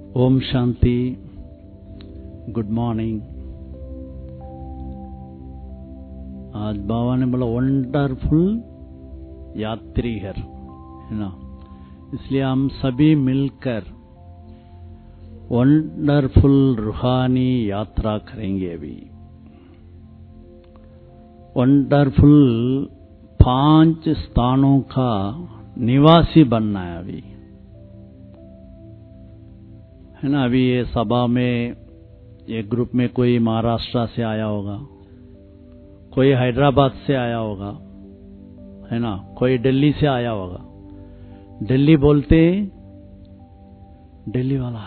Om Shanti. Good morning. आज बाबा ने बोला वंडरफुल यात्री है ना, इसलिए हम सभी मिलकर वंडरफुल रूहानी यात्रा करेंगे। अभी वंडरफुल 5 स्थानों का निवासी बनना है अभी, है ना। अभी ये सभा में एक ग्रुप में कोई महाराष्ट्र से आया होगा, कोई हैदराबाद से आया होगा, है ना, कोई दिल्ली से आया होगा। दिल्ली बोलते दिल्ली वाला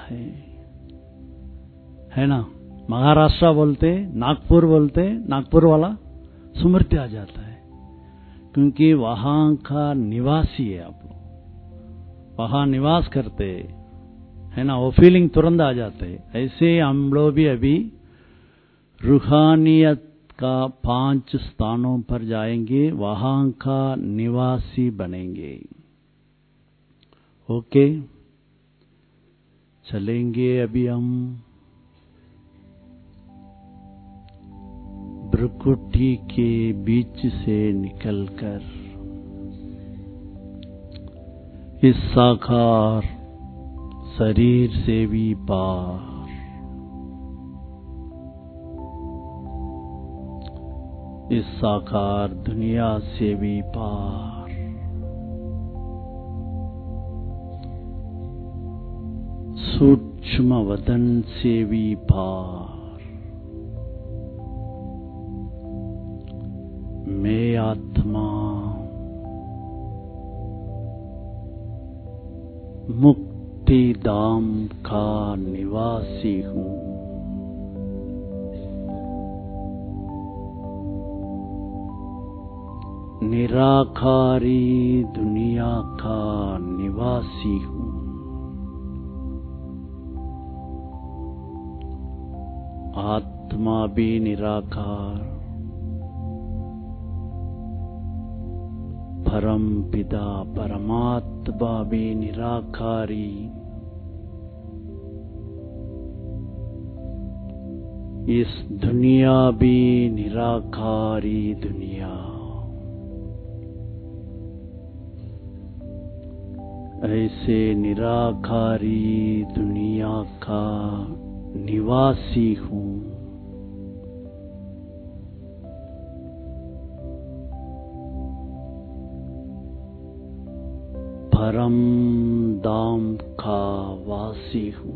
है ना। महाराष्ट्र बोलते नागपुर बोलते नागपुर वाला स्मृति आ जाता है, क्योंकि वहां का निवासी है आप लोग, वहां निवास करते है ना, वो फीलिंग तुरंत आ जाते है। ऐसे हम लोग भी अभी रूहानियत का 5 स्थानों पर जाएंगे, वहां का निवासी बनेंगे। ओके, चलेंगे अभी हम भ्रुकुटी के बीच से निकलकर इस साकार शरीर से भी पार, इस साकार दुनिया से भी पार, सूक्ष्म वदन से भी पार, मैं आत्मा मुक्ति धाम का निवासी हूँ। निराकारी दुनिया का निवासी हूँ। आत्मा भी निराकार, परम पिता परमात्मा भी निराकारी। इस दुनिया भी निराकारी दुनिया। ऐसे निराकारी दुनिया का निवासी हूँ। परम धाम का वासी हूँ।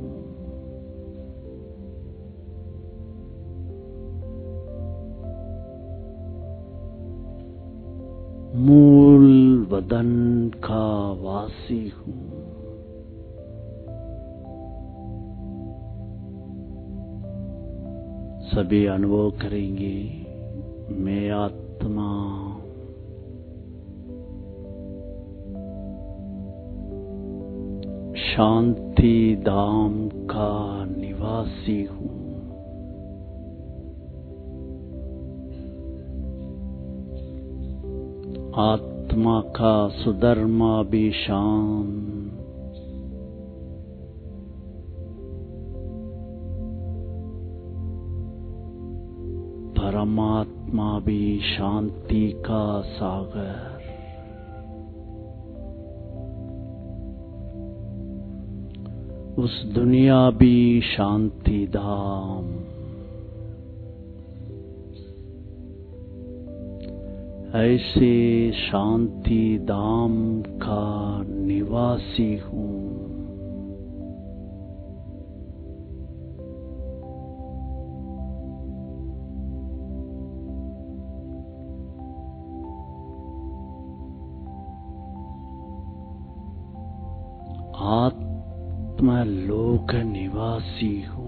मूल वदन का वासी हूँ। सभी अनुभव करेंगे, मैं आत्मा शांति धाम का निवासी हूँ। आत्मा का सुधर्मा भी शांत, परमात्मा भी शांति का सागर। उस दुनिया भी शांति धाम। ऐसे शांति धाम का निवासी हूँ। आत्मलोक निवासी हूँ।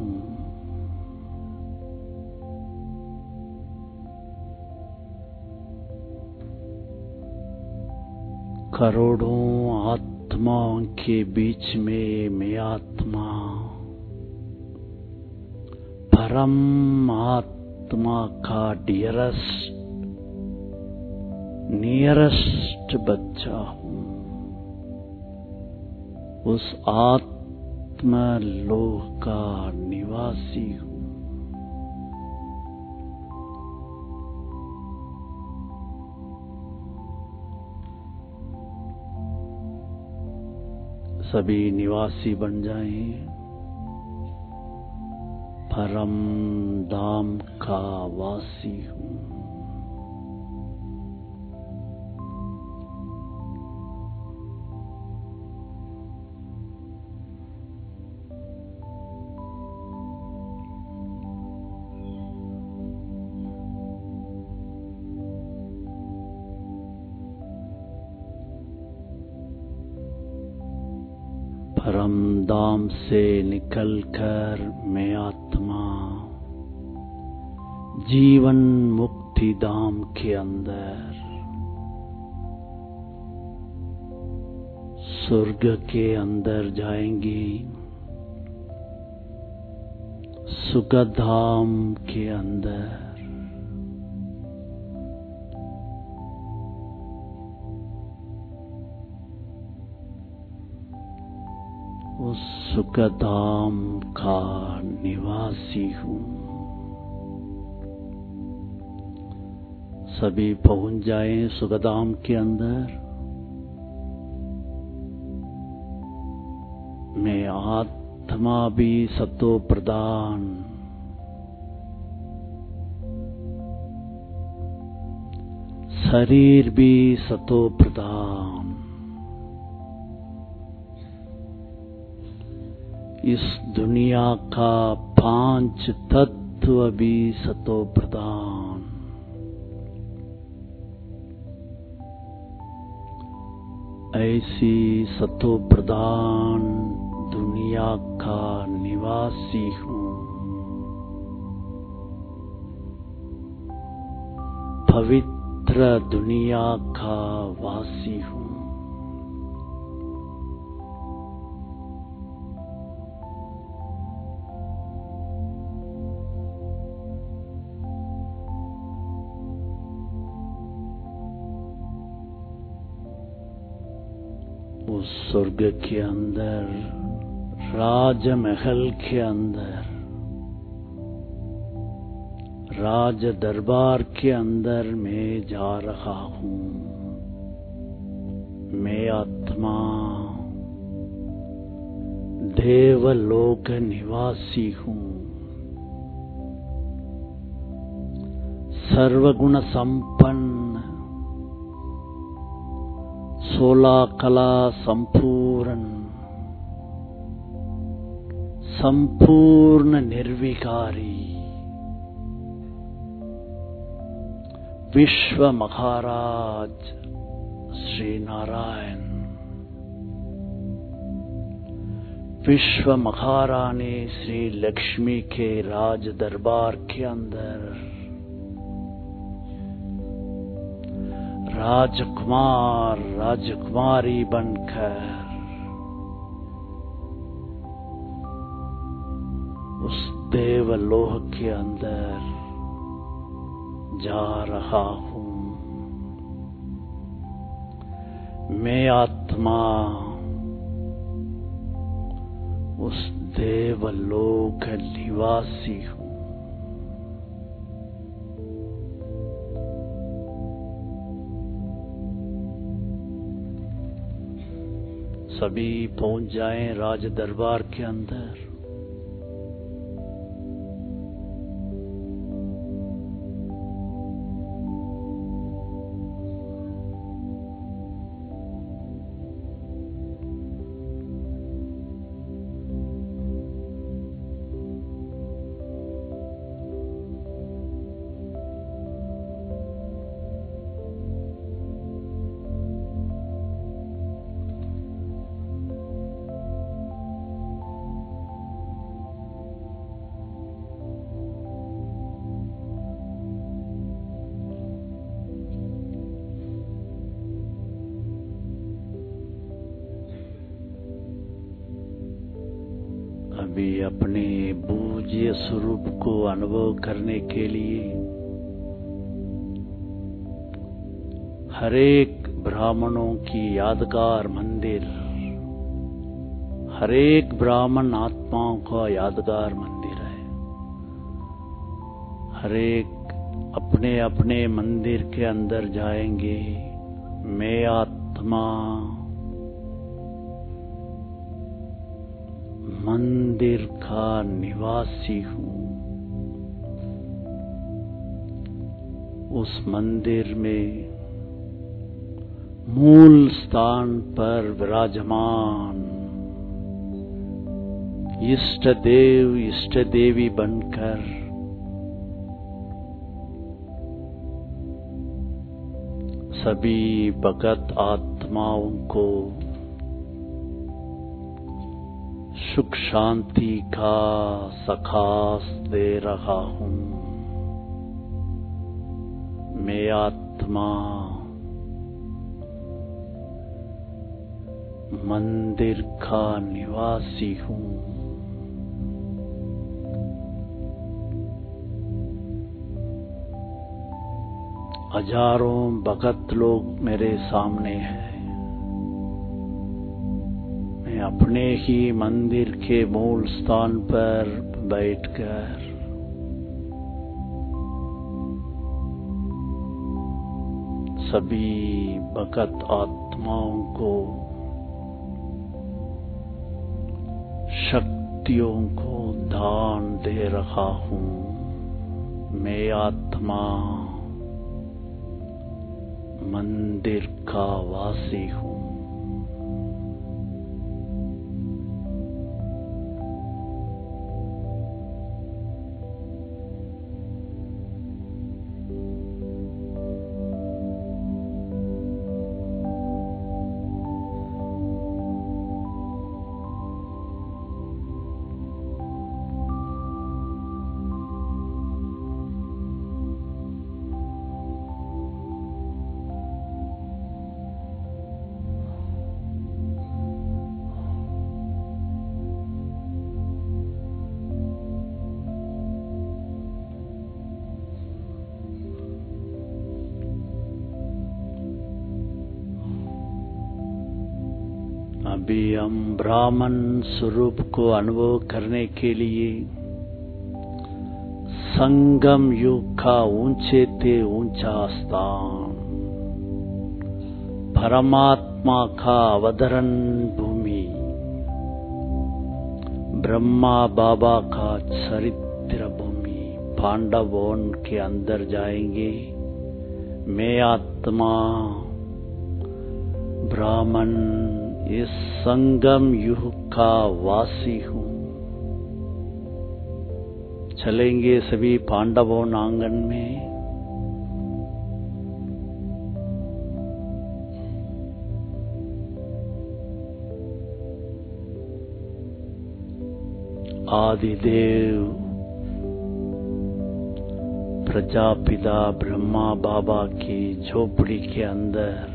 करोड़ों आत्माओं के बीच में मैं आत्मा परम आत्मा का नियरेस्ट बच्चा हूँ। उस आत्मलोक का निवासी हूँ। सभी निवासी बन जाएं। परम धाम का वासी हूँ। परम धाम से निकलकर मैं आत्मा जीवन मुक्ति धाम के अंदर स्वर्ग के अंदर जाएंगी, सुख धाम के अंदर। उस सुख धाम का निवासी हूँ। सभी पहुंच जाएं सुख धाम के अंदर। मैं आत्मा भी सतो प्रधान, शरीर भी सतो प्रधान। इस दुनिया का 5 तत्व भी सतो प्रधान। ऐसी सतो प्रधान दुनिया का निवासी हूँ। पवित्र दुनिया का वासी हूँ। उस स्वर्ग के अंदर, राजमहल के अंदर, राज दरबार के अंदर मैं जा रहा हूँ। मैं आत्मा देवलोक निवासी हूँ। सर्वगुण संपन्न, 16 कला संपूर्ण निर्विकारी विश्व महाराज श्री नारायण, विश्व महारानी श्री लक्ष्मी के राज दरबार के अंदर राजकुमार राजकुमारी बनकर उस देवलोक के अंदर जा रहा हूँ। मैं आत्मा उस देवलोक निवासी हूँ। सभी पहुंच जाएं राज दरबार के अंदर। अभी अपने पूज्य स्वरूप को अनुभव करने के लिए हरेक ब्राह्मणों की यादगार मंदिर, हर एक ब्राह्मण आत्माओं का यादगार मंदिर है। हर एक अपने अपने मंदिर के अंदर जाएंगे। मैं आत्मा मंदिर का निवासी हूं। उस मंदिर में मूल स्थान पर विराजमान इष्ट देव इष्ट देवी बनकर सभी भगत आत्माओं को सुख शांति का सखास दे रहा हूं। मैं आत्मा मंदिर का निवासी हूं। हजारों भगत लोग मेरे सामने हैं। मैं अपने ही मंदिर के मूल स्थान पर बैठकर सभी भगत आत्माओं को शक्तियों को दान दे रहा हूं। मैं आत्मा मंदिर का वासी हूं। अभी हम ब्राह्मण स्वरूप को अनुभव करने के लिए संगम युग का ऊंचे से ऊंचा स्थान, परमात्मा का अवतरण भूमि, ब्रह्मा बाबा का चरित्र भूमि पांडव वन के अंदर जाएंगे। मैं आत्मा ब्राह्मण इस संगम युग का वासी हूं। चलेंगे सभी पांडवों आंगन में। आदिदेव प्रजापिता ब्रह्मा बाबा की झोपड़ी के अंदर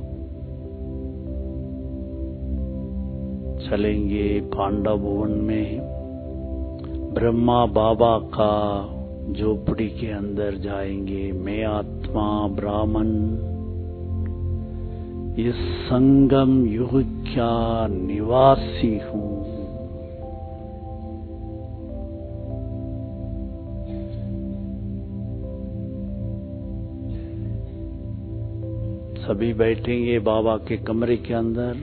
चलेंगे। पांडव भवन में ब्रह्मा बाबा का झोपड़ी के अंदर जाएंगे। मैं आत्मा ब्राह्मण इस संगम युग का निवासी हूं। सभी बैठेंगे बाबा के कमरे के अंदर।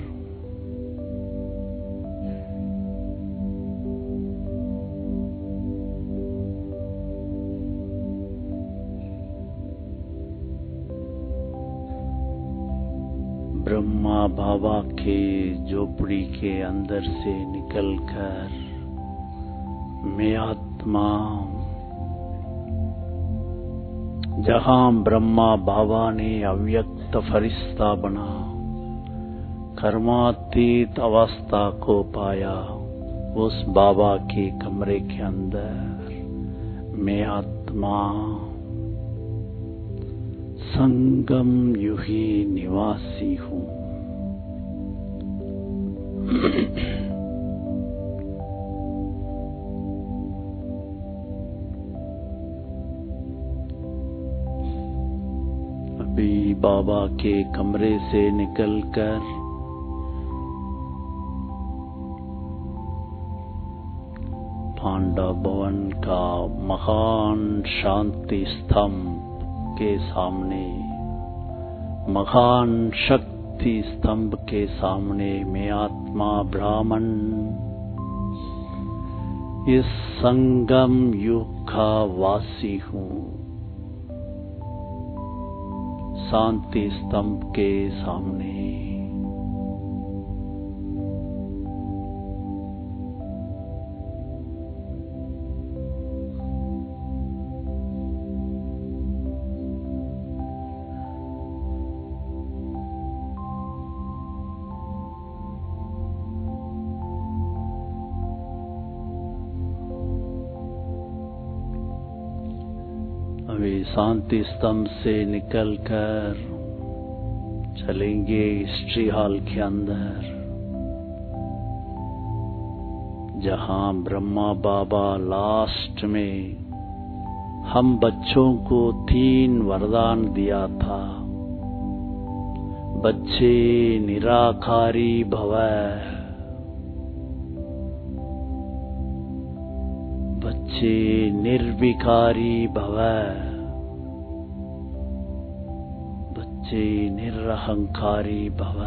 ब्रह्मा बाबा के झोपड़ी के अंदर से निकलकर मैं आत्मा जहां ब्रह्मा बाबा ने अव्यक्त फरिश्ता बना कर्मातीत अवस्था को पाया, उस बाबा के कमरे के अंदर मैं आत्मा संगम युही निवासी हूं। अभी बाबा के कमरे से निकलकर पांडव भवन का महान शांति स्तंभ के सामने, महान शक्ति स्तंभ के सामने मैं आत्मा ब्राह्मण इस संगम युग का वासी हूँ। शांति स्तंभ के सामने अभी शांति स्तंभ से निकलकर चलेंगे हिस्ट्री हॉल के अंदर, जहां ब्रह्मा बाबा लास्ट में हम बच्चों को 3 वरदान दिया था। बच्चे निराकारी भव, बच्चे निर्विकारी भव, बच्चे निरहंकारी भव।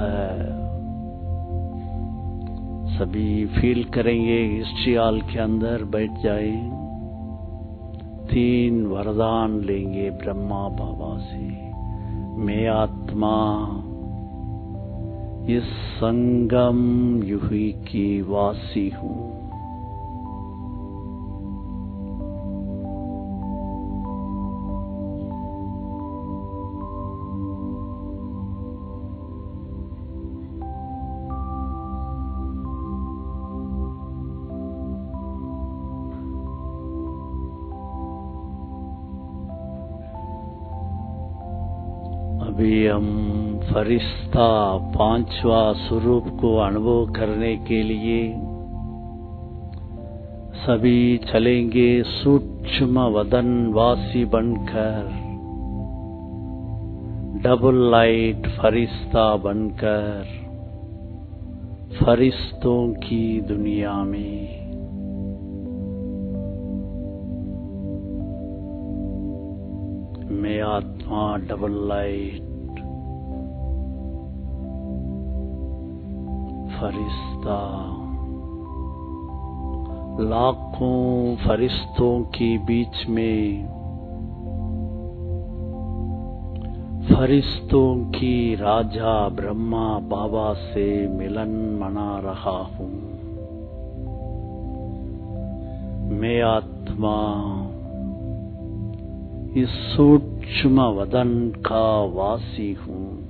सभी फील करेंगे हिस्ट्री हॉल के अंदर बैठ जाए, 3 वरदान लेंगे ब्रह्मा बाबा से। मैं आत्मा इस संगम युग की वासी हूँ। अभी हम फरिश्ता 5वां स्वरूप को अनुभव करने के लिए सभी चलेंगे सूक्ष्म वदन वासी बनकर, डबल लाइट फरिश्ता बनकर फरिश्तों की दुनिया में। मैं आत्मा डबल लाइट फरिश्ता लाखों फरिश्तों के बीच में फरिश्तों की राजा ब्रह्मा बाबा से मिलन मना रहा हूँ। मैं आत्मा इस सूक्ष्म वदन का वासी हूँ।